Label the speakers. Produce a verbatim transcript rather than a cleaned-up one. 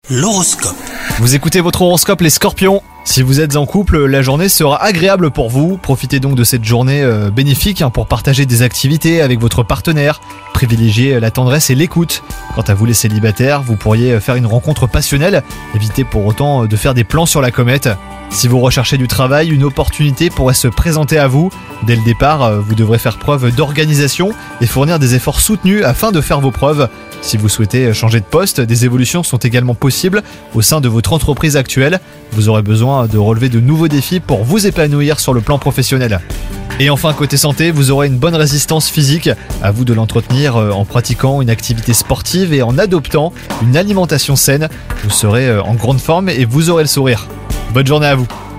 Speaker 1: L'horoscope.
Speaker 2: Vous écoutez votre horoscope les Scorpions. Si vous êtes en couple, la journée sera agréable pour vous. Profitez donc de cette journée euh, bénéfique hein, pour partager des activités avec votre partenaire. Privilégiez la tendresse et l'écoute. Quant à vous les célibataires, vous pourriez faire une rencontre passionnelle. Évitez pour autant de faire des plans sur la comète. Si vous recherchez du travail, une opportunité pourrait se présenter à vous. Dès le départ, vous devrez faire preuve d'organisation et fournir des efforts soutenus afin de faire vos preuves. Si vous souhaitez changer de poste, des évolutions sont également possibles au sein de votre entreprise actuelle. Vous aurez besoin de relever de nouveaux défis pour vous épanouir sur le plan professionnel. Et enfin, côté santé, vous aurez une bonne résistance physique. À vous de l'entretenir en pratiquant une activité sportive et en adoptant une alimentation saine. Vous serez en grande forme et vous aurez le sourire. Bonne journée à vous.